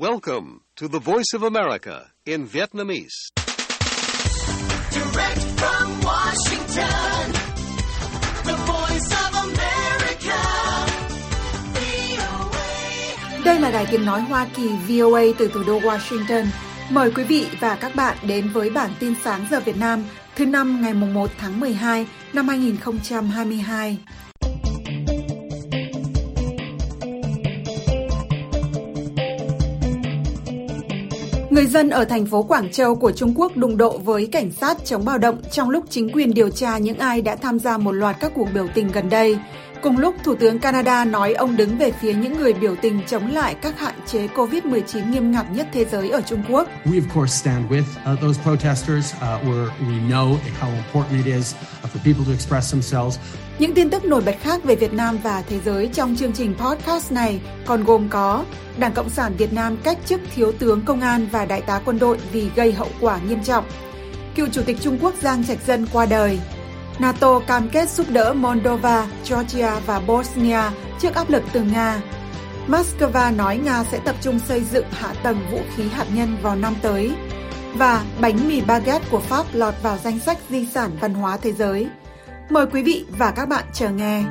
Welcome to the Voice of America in Vietnamese. Direct from Washington, the Voice of America, VOA. Đây là đài tiếng nói Hoa Kỳ VOA từ thủ đô Washington. Mời quý vị và các bạn đến với bản tin sáng giờ Việt Nam thứ năm ngày 1 tháng 12 năm 2022. Người dân ở thành phố Quảng Châu của Trung Quốc đụng độ với cảnh sát chống bạo động trong lúc chính quyền điều tra những ai đã tham gia một loạt các cuộc biểu tình gần đây. Cùng lúc, Thủ tướng Canada nói ông đứng về phía những người biểu tình chống lại các hạn chế COVID-19 nghiêm ngặt nhất thế giới ở Trung Quốc. We of course stand with those protesters where we know how important it is for people to express themselves. Những tin tức nổi bật khác về Việt Nam và thế giới trong chương trình podcast này còn gồm có Đảng Cộng sản Việt Nam cách chức thiếu tướng công an và đại tá quân đội vì gây hậu quả nghiêm trọng. Cựu Chủ tịch Trung Quốc Giang Trạch Dân qua đời. NATO cam kết giúp đỡ Moldova, Georgia và Bosnia trước áp lực từ Nga. Moscow nói Nga sẽ tập trung xây dựng hạ tầng vũ khí hạt nhân vào năm tới. Và bánh mì baguette của Pháp lọt vào danh sách di sản văn hóa thế giới. Mời quý vị và các bạn chờ nghe.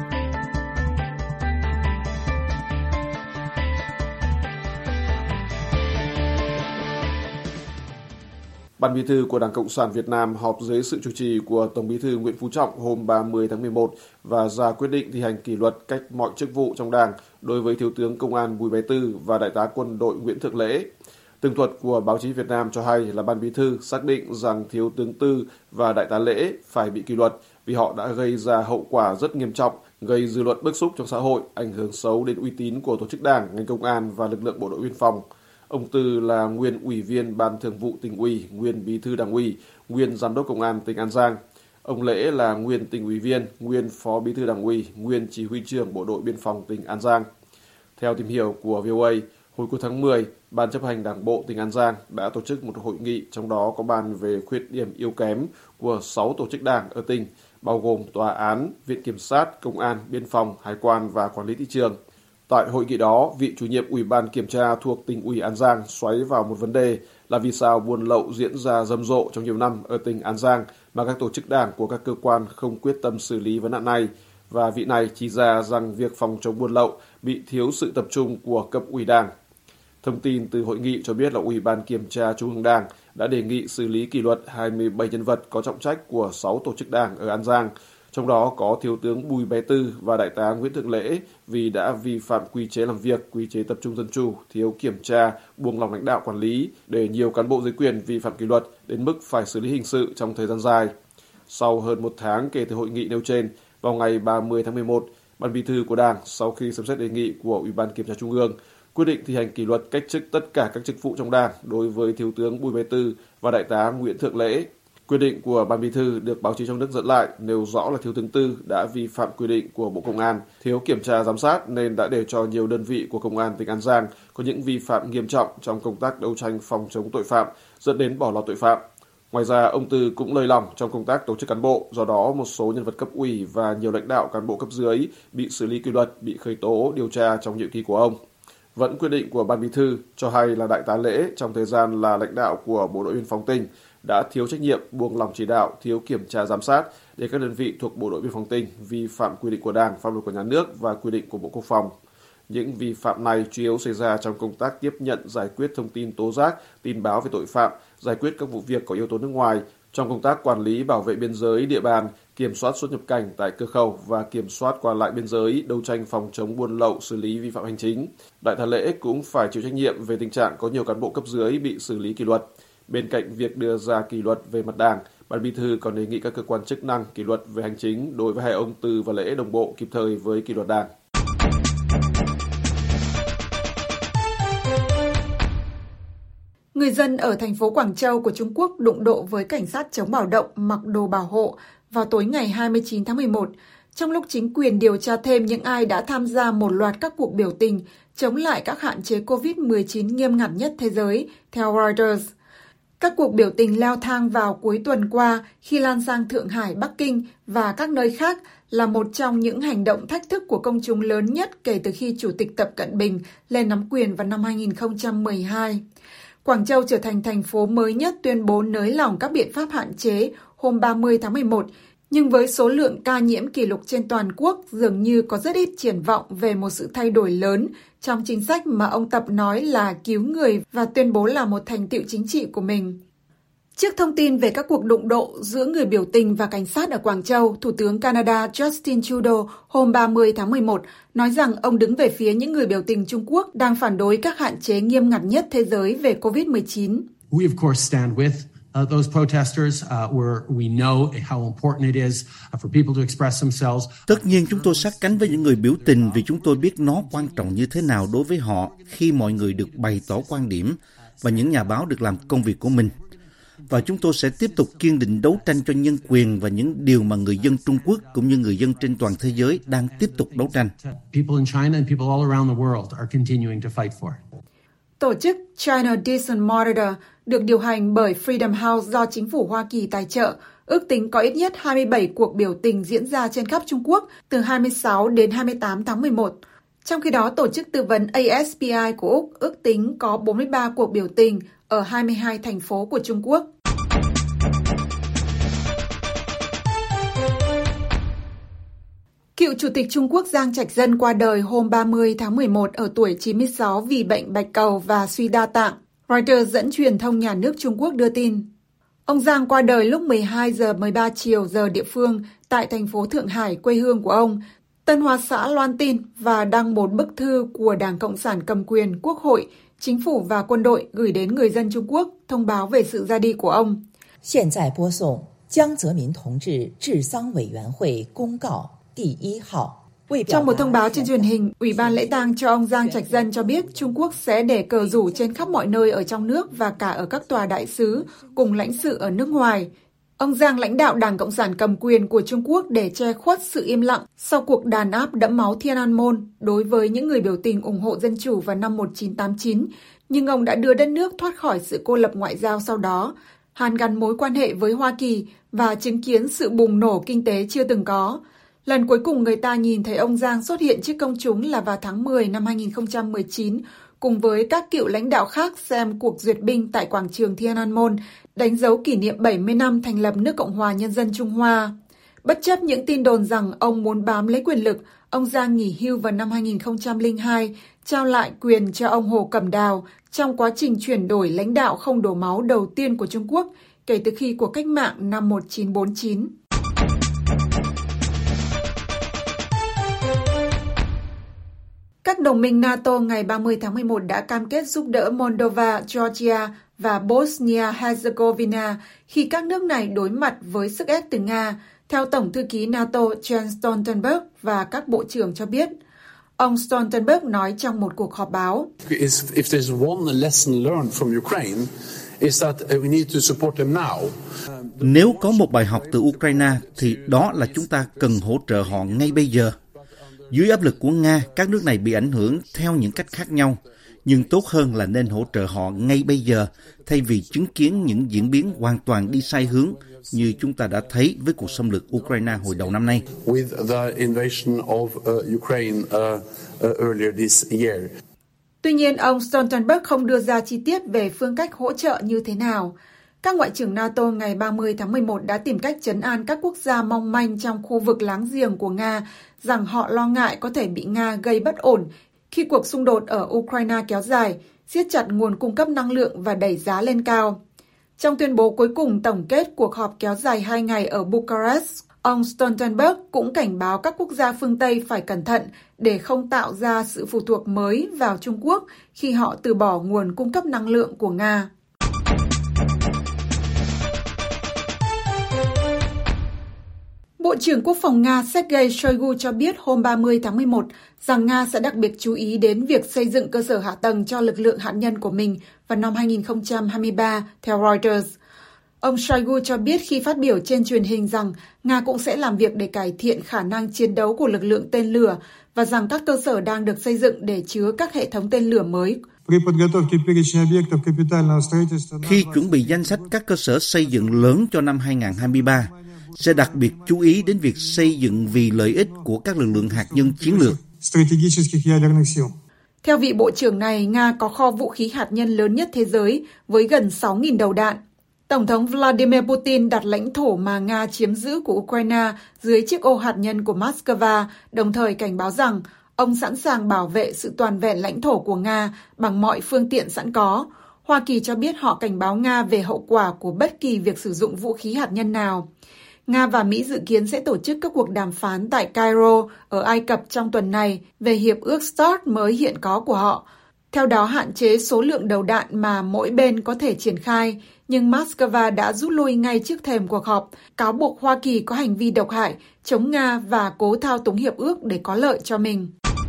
Ban Bí thư của Đảng Cộng sản Việt Nam họp dưới sự chủ trì của Tổng Bí thư Nguyễn Phú Trọng hôm 30 tháng 11 và ra quyết định thi hành kỷ luật cách mọi chức vụ trong Đảng đối với Thiếu tướng Công an Bùi Bé Tư và Đại tá Quân đội Nguyễn Thượng Lễ. Tường thuật của báo chí Việt Nam cho hay là Ban Bí thư xác định rằng Thiếu tướng Tư và Đại tá Lễ phải bị kỷ luật vì họ đã gây ra hậu quả rất nghiêm trọng, gây dư luận bức xúc trong xã hội, ảnh hưởng xấu đến uy tín của tổ chức Đảng, ngành công an và lực lượng bộ đội biên phòng. Ông Tư là nguyên ủy viên Ban Thường vụ Tỉnh ủy, nguyên bí thư Đảng ủy, nguyên giám đốc công an tỉnh An Giang. Ông Lễ là nguyên tỉnh ủy viên, nguyên phó bí thư Đảng ủy, nguyên chỉ huy trưởng bộ đội biên phòng tỉnh An Giang. Theo tìm hiểu của VOA, hồi cuối tháng 10, Ban chấp hành Đảng bộ tỉnh An Giang đã tổ chức một hội nghị, trong đó có bàn về khuyết điểm yếu kém của 6 tổ chức đảng ở tỉnh, bao gồm tòa án, viện kiểm sát, công an, biên phòng, hải quan và quản lý thị trường. Tại hội nghị đó, vị chủ nhiệm Ủy ban Kiểm tra thuộc tỉnh ủy An Giang xoáy vào một vấn đề là vì sao buôn lậu diễn ra rầm rộ trong nhiều năm ở tỉnh An Giang mà các tổ chức đảng của các cơ quan không quyết tâm xử lý vấn nạn này. Và vị này chỉ ra rằng việc phòng chống buôn lậu bị thiếu sự tập trung của cấp ủy đảng. Thông tin từ hội nghị cho biết là Ủy ban Kiểm tra Trung ương Đảng đã đề nghị xử lý kỷ luật 27 nhân vật có trọng trách của 6 tổ chức đảng ở An Giang, trong đó có Thiếu tướng Bùi Bé Tư và Đại tá Nguyễn Thượng Lễ vì đã vi phạm quy chế làm việc, quy chế tập trung dân chủ, thiếu kiểm tra, buông lỏng lãnh đạo quản lý, để nhiều cán bộ dưới quyền vi phạm kỷ luật đến mức phải xử lý hình sự trong thời gian dài. Sau hơn một tháng kể từ hội nghị nêu trên, vào ngày 30 tháng 11, Ban Bí thư của Đảng sau khi xem xét đề nghị của Ủy ban Kiểm tra Trung ương quyết định thi hành kỷ luật cách chức tất cả các chức vụ trong Đảng đối với Thiếu tướng Bùi Bé Tư và Đại tá Nguyễn Thượng Lễ. Quyết định của Ban Bí thư được báo chí trong nước dẫn lại nêu rõ là Thiếu tướng Tư đã vi phạm quy định của Bộ Công an, thiếu kiểm tra giám sát nên đã để cho nhiều đơn vị của Công an tỉnh An Giang có những vi phạm nghiêm trọng trong công tác đấu tranh phòng chống tội phạm, dẫn đến bỏ lọt tội phạm. Ngoài ra, ông Tư cũng lơi lỏng trong công tác tổ chức cán bộ, do đó một số nhân vật cấp ủy và nhiều lãnh đạo cán bộ cấp dưới bị xử lý kỷ luật, bị khởi tố, điều tra trong nhiệm kỳ của ông. Vẫn quyết định của Ban Bí thư cho hay là Đại tá Lễ trong thời gian là lãnh đạo của Bộ đội biên phòng tỉnh đã thiếu trách nhiệm, buông lỏng chỉ đạo, thiếu kiểm tra giám sát để các đơn vị thuộc Bộ đội biên phòng tỉnh vi phạm quy định của Đảng, pháp luật của nhà nước và quy định của Bộ Quốc phòng. Những vi phạm này chủ yếu xảy ra trong công tác tiếp nhận, giải quyết thông tin tố giác, tin báo về tội phạm, giải quyết các vụ việc có yếu tố nước ngoài, trong công tác quản lý bảo vệ biên giới địa bàn, kiểm soát xuất nhập cảnh tại cửa khẩu và kiểm soát qua lại biên giới, đấu tranh phòng chống buôn lậu, xử lý vi phạm hành chính. Đại tá Lễ cũng phải chịu trách nhiệm về tình trạng có nhiều cán bộ cấp dưới bị xử lý kỷ luật. Bên cạnh việc đưa ra kỷ luật về mặt Đảng, Ban Bí thư còn đề nghị các cơ quan chức năng kỷ luật về hành chính đối với hai ông Tư và Lễ đồng bộ kịp thời với kỷ luật Đảng. Người dân ở thành phố Quảng Châu của Trung Quốc đụng độ với cảnh sát chống bạo động mặc đồ bảo hộ vào tối ngày 29 tháng 11, trong lúc chính quyền điều tra thêm những ai đã tham gia một loạt các cuộc biểu tình chống lại các hạn chế COVID-19 nghiêm ngặt nhất thế giới, theo Reuters. Các cuộc biểu tình leo thang vào cuối tuần qua khi lan sang Thượng Hải, Bắc Kinh và các nơi khác là một trong những hành động thách thức của công chúng lớn nhất kể từ khi Chủ tịch Tập Cận Bình lên nắm quyền vào năm 2012. Quảng Châu trở thành thành phố mới nhất tuyên bố nới lỏng các biện pháp hạn chế hôm 30 tháng 11, nhưng với số lượng ca nhiễm kỷ lục trên toàn quốc dường như có rất ít triển vọng về một sự thay đổi lớn trong chính sách mà ông Tập nói là cứu người và tuyên bố là một thành tựu chính trị của mình. Trước thông tin về các cuộc đụng độ giữa người biểu tình và cảnh sát ở Quảng Châu, Thủ tướng Canada Justin Trudeau hôm 30 tháng 11 nói rằng ông đứng về phía những người biểu tình Trung Quốc đang phản đối các hạn chế nghiêm ngặt nhất thế giới về COVID-19. We of course stand with those protesters where we know how important it is for people to express themselves. Tất nhiên chúng tôi sát cánh với những người biểu tình vì chúng tôi biết nó quan trọng như thế nào đối với họ khi mọi người được bày tỏ quan điểm và những nhà báo được làm công việc của mình. Và chúng tôi sẽ tiếp tục kiên định đấu tranh cho nhân quyền và những điều mà người dân Trung Quốc cũng như người dân trên toàn thế giới đang tiếp tục đấu tranh. People in China and people all around the world are continuing to fight for. Tổ chức China Decent Monitor được điều hành bởi Freedom House do chính phủ Hoa Kỳ tài trợ, ước tính có ít nhất 27 cuộc biểu tình diễn ra trên khắp Trung Quốc từ 26 đến 28 tháng 11. Trong khi đó, tổ chức tư vấn ASPI của Úc ước tính có 43 cuộc biểu tình ở 22 thành phố của Trung Quốc. Cựu Chủ tịch Trung Quốc Giang Trạch Dân qua đời hôm 30 tháng 11 ở tuổi 96 vì bệnh bạch cầu và suy đa tạng. Reuters dẫn truyền thông nhà nước Trung Quốc đưa tin. Ông Giang qua đời lúc 12 giờ 13 chiều giờ địa phương tại thành phố Thượng Hải, quê hương của ông. Tân Hoa Xã loan tin và đăng một bức thư của Đảng Cộng sản cầm quyền, Quốc hội, Chính phủ và quân đội gửi đến người dân Trung Quốc thông báo về sự ra đi của ông. Hiện tại播送江泽民同志治丧委员会公告第一号. Trong một thông báo trên truyền hình, Ủy ban lễ tang cho ông Giang Trạch Dân cho biết Trung Quốc sẽ để cờ rủ trên khắp mọi nơi ở trong nước và cả ở các tòa đại sứ cùng lãnh sự ở nước ngoài. Ông Giang lãnh đạo Đảng Cộng sản cầm quyền của Trung Quốc để che khuất sự im lặng sau cuộc đàn áp đẫm máu Thiên An Môn đối với những người biểu tình ủng hộ dân chủ vào năm 1989, nhưng ông đã đưa đất nước thoát khỏi sự cô lập ngoại giao sau đó, hàn gắn mối quan hệ với Hoa Kỳ và chứng kiến sự bùng nổ kinh tế chưa từng có. Lần cuối cùng người ta nhìn thấy ông Giang xuất hiện trước công chúng là vào tháng 10 năm 2019, cùng với các cựu lãnh đạo khác xem cuộc duyệt binh tại quảng trường Thiên An Môn, đánh dấu kỷ niệm 70 năm thành lập nước Cộng hòa Nhân dân Trung Hoa. Bất chấp những tin đồn rằng ông muốn bám lấy quyền lực, ông Giang nghỉ hưu vào năm 2002, trao lại quyền cho ông Hồ Cẩm Đào trong quá trình chuyển đổi lãnh đạo không đổ máu đầu tiên của Trung Quốc kể từ khi cuộc cách mạng năm 1949. Các đồng minh NATO ngày 30 tháng 11 đã cam kết giúp đỡ Moldova, Georgia và Bosnia-Herzegovina khi các nước này đối mặt với sức ép từ Nga, theo Tổng thư ký NATO Jens Stoltenberg và các bộ trưởng cho biết. Ông Stoltenberg nói trong một cuộc họp báo. Nếu có một bài học từ Ukraine thì đó là chúng ta cần hỗ trợ họ ngay bây giờ. Dưới áp lực của Nga, các nước này bị ảnh hưởng theo những cách khác nhau, nhưng tốt hơn là nên hỗ trợ họ ngay bây giờ, thay vì chứng kiến những diễn biến hoàn toàn đi sai hướng như chúng ta đã thấy với cuộc xâm lược Ukraine hồi đầu năm nay. Tuy nhiên, ông Stoltenberg không đưa ra chi tiết về phương cách hỗ trợ như thế nào. Các ngoại trưởng NATO ngày 30 tháng 11 đã tìm cách trấn an các quốc gia mong manh trong khu vực láng giềng của Nga rằng họ lo ngại có thể bị Nga gây bất ổn khi cuộc xung đột ở Ukraine kéo dài, siết chặt nguồn cung cấp năng lượng và đẩy giá lên cao. Trong tuyên bố cuối cùng tổng kết cuộc họp kéo dài 2 ngày ở Bucharest, ông Stoltenberg cũng cảnh báo các quốc gia phương Tây phải cẩn thận để không tạo ra sự phụ thuộc mới vào Trung Quốc khi họ từ bỏ nguồn cung cấp năng lượng của Nga. Bộ trưởng Quốc phòng Nga Sergei Shoigu cho biết hôm 30 tháng 11 rằng Nga sẽ đặc biệt chú ý đến việc xây dựng cơ sở hạ tầng cho lực lượng hạt nhân của mình vào năm 2023, theo Reuters. Ông Shoigu cho biết khi phát biểu trên truyền hình rằng Nga cũng sẽ làm việc để cải thiện khả năng chiến đấu của lực lượng tên lửa và rằng các cơ sở đang được xây dựng để chứa các hệ thống tên lửa mới. Khi chuẩn bị danh sách các cơ sở xây dựng lớn cho năm 2023, sẽ đặc biệt chú ý đến việc xây dựng vì lợi ích của các lực lượng hạt nhân chiến lược. Theo vị bộ trưởng này, Nga có kho vũ khí hạt nhân lớn nhất thế giới với gần 6.000 đầu đạn. Tổng thống Vladimir Putin đặt lãnh thổ mà Nga chiếm giữ của Ukraine dưới chiếc ô hạt nhân của Moscow, đồng thời cảnh báo rằng ông sẵn sàng bảo vệ sự toàn vẹn lãnh thổ của Nga bằng mọi phương tiện sẵn có. Hoa Kỳ cho biết họ cảnh báo Nga về hậu quả của bất kỳ việc sử dụng vũ khí hạt nhân nào. Nga và Mỹ dự kiến sẽ tổ chức các cuộc đàm phán tại Cairo ở Ai Cập trong tuần này về hiệp ước START mới hiện có của họ. Theo đó hạn chế số lượng đầu đạn mà mỗi bên có thể triển khai, nhưng Moscow đã rút lui ngay trước thềm cuộc họp, cáo buộc Hoa Kỳ có hành vi độc hại, chống Nga và cố thao túng hiệp ước để có lợi cho mình.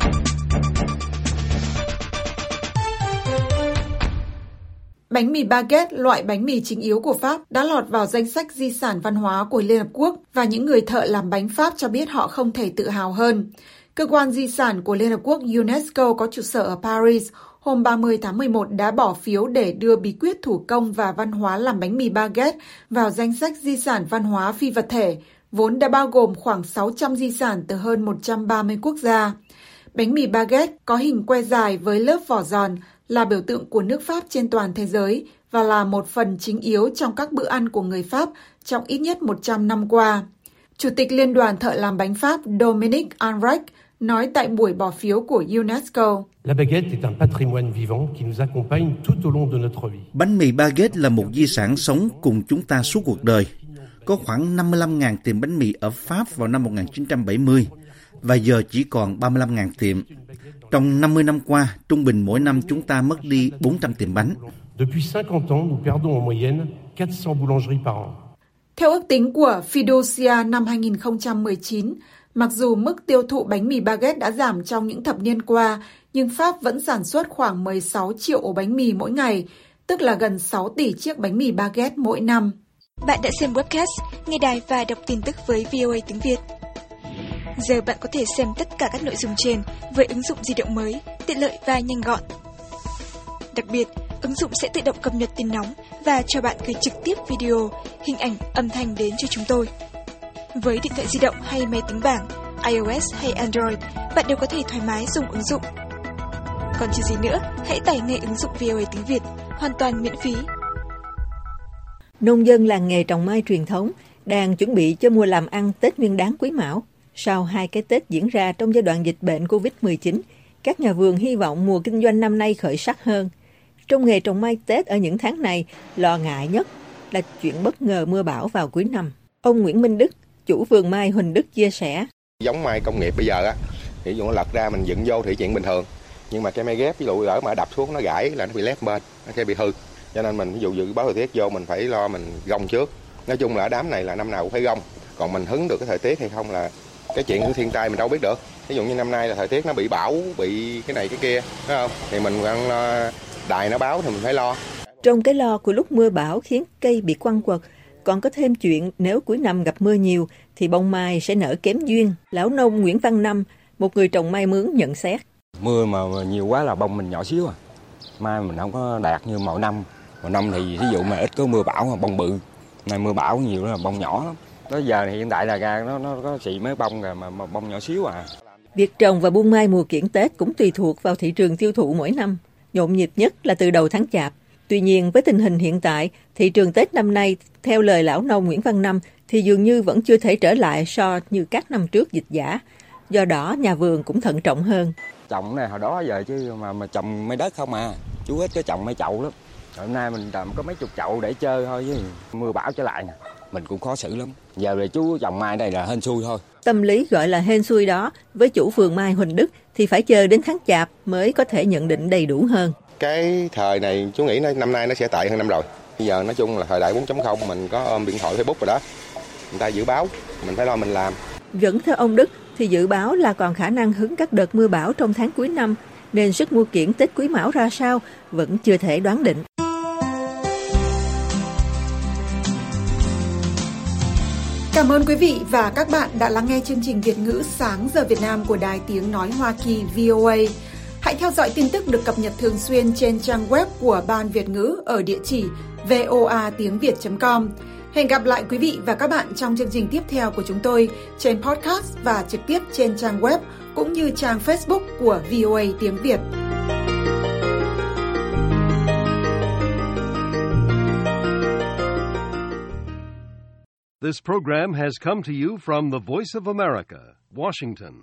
Bánh mì baguette, loại bánh mì chính yếu của Pháp, đã lọt vào danh sách di sản văn hóa của Liên Hợp Quốc và những người thợ làm bánh Pháp cho biết họ không thể tự hào hơn. Cơ quan di sản của Liên Hợp Quốc UNESCO có trụ sở ở Paris hôm 30 tháng 11 đã bỏ phiếu để đưa bí quyết thủ công và văn hóa làm bánh mì baguette vào danh sách di sản văn hóa phi vật thể, vốn đã bao gồm khoảng 600 di sản từ hơn 130 quốc gia. Bánh mì baguette có hình que dài với lớp vỏ giòn, là biểu tượng của nước Pháp trên toàn thế giới và là một phần chính yếu trong các bữa ăn của người Pháp trong ít nhất 100 năm qua. Chủ tịch Liên đoàn Thợ làm bánh Pháp Dominique Anrec nói tại buổi bỏ phiếu của UNESCO. Bánh mì baguette là một di sản sống cùng chúng ta suốt cuộc đời. Có khoảng 55.000 tiệm bánh mì ở Pháp vào năm 1970 và giờ chỉ còn 35.000 tiệm. Trong 50 năm qua, trung bình mỗi năm chúng ta mất đi 400 tiệm bánh. Theo ước tính của Fiducia năm 2019, mặc dù mức tiêu thụ bánh mì baguette đã giảm trong những thập niên qua, nhưng Pháp vẫn sản xuất khoảng 16 triệu ổ bánh mì mỗi ngày, tức là gần 6 tỷ chiếc bánh mì baguette mỗi năm. Bạn đã xem webcast, nghe đài và đọc tin tức với VOA tiếng Việt. Giờ bạn có thể xem tất cả các nội dung trên với ứng dụng di động mới, tiện lợi và nhanh gọn. Đặc biệt, ứng dụng sẽ tự động cập nhật tin nóng và cho bạn gửi trực tiếp video, hình ảnh, âm thanh đến cho chúng tôi. Với điện thoại di động hay máy tính bảng, iOS hay Android, bạn đều có thể thoải mái dùng ứng dụng. Còn chờ gì nữa, hãy tải ngay ứng dụng VOA tiếng Việt, hoàn toàn miễn phí. Nông dân làng nghề trồng mai truyền thống đang chuẩn bị cho mùa làm ăn Tết Nguyên đán Quý Mão. Sau 2 cái Tết diễn ra trong giai đoạn dịch bệnh Covid-19, các nhà vườn hy vọng mùa kinh doanh năm nay khởi sắc hơn. Trong nghề trồng mai Tết ở những tháng này, lo ngại nhất là chuyện bất ngờ mưa bão vào cuối năm. Ông Nguyễn Minh Đức, chủ vườn mai Huỳnh Đức chia sẻ. Giống mai công nghiệp bây giờ á, ví dụ nó lật ra mình dựng vô thì chuyện bình thường. Nhưng mà cái mai ghép ví dụ lỡ mà đập xuống nó gãy là nó bị lép bên, nó sẽ bị hư. Cho nên mình ví dụ dự báo thời tiết vô mình phải lo mình gông trước. Nói chung là đám này là năm nào cũng phải gông. Còn mình hứng được cái thời tiết hay không là cái chuyện của thiên tai mình đâu biết được. Ví dụ như năm nay là thời tiết nó bị bão, bị cái này cái kia, đúng không? Thì mình đang đài nó báo thì mình phải lo. Trong cái lo của lúc mưa bão khiến cây bị quăng quật, còn có thêm chuyện nếu cuối năm gặp mưa nhiều thì bông mai sẽ nở kém duyên. Lão nông Nguyễn Văn Năm, một người trồng mai mướn nhận xét. Mưa mà nhiều quá là bông mình nhỏ xíu à. Mai mình không có đạt như mọi năm. Mọi năm thì ví dụ mà ít có mưa bão mà bông bự. Này mưa bão nhiều là bông nhỏ lắm. Tới giờ thì hiện tại là ra nó có xị mấy bông rồi mà bông nhỏ xíu à. Việc trồng và buôn mai mùa kiển Tết cũng tùy thuộc vào thị trường tiêu thụ mỗi năm. Nhộn nhịp nhất là từ đầu tháng Chạp. Tuy nhiên với tình hình hiện tại, thị trường Tết năm nay, theo lời lão nông Nguyễn Văn Năm, thì dường như vẫn chưa thể trở lại so như các năm trước dịch dã. Do đó nhà vườn cũng thận trọng hơn. Trồng này hồi đó giờ chứ mà trồng mấy đất không à. Chú ít có trồng mấy chậu lắm. Hôm nay mình trồng có mấy chục chậu để chơi thôi chứ mưa bão trở lại nè. Mình cũng khó xử lắm. Giờ là chú trồng mai đây là hên xui thôi. Tâm lý gọi là hên xui đó, với chủ vườn mai Huỳnh Đức thì phải chờ đến tháng Chạp mới có thể nhận định đầy đủ hơn. Cái thời này chú nghĩ năm nay nó sẽ tệ hơn năm rồi. Bây giờ nói chung là thời đại 4.0 mình có ôm điện thoại Facebook rồi đó. Người ta dự báo, mình phải lo mình làm. Vẫn theo ông Đức thì dự báo là còn khả năng hứng các đợt mưa bão trong tháng cuối năm, nên sức mua kiển Tết Quý Mão ra sao vẫn chưa thể đoán định. Cảm ơn quý vị và các bạn đã lắng nghe chương trình Việt ngữ sáng giờ Việt Nam của Đài Tiếng Nói Hoa Kỳ VOA. Hãy theo dõi tin tức được cập nhật thường xuyên trên trang web của Ban Việt ngữ ở địa chỉ voatiengviet.com. Hẹn gặp lại quý vị và các bạn trong chương trình tiếp theo của chúng tôi trên podcast và trực tiếp trên trang web cũng như trang Facebook của VOA tiếng Việt. This program has come to you from the Voice of America, Washington.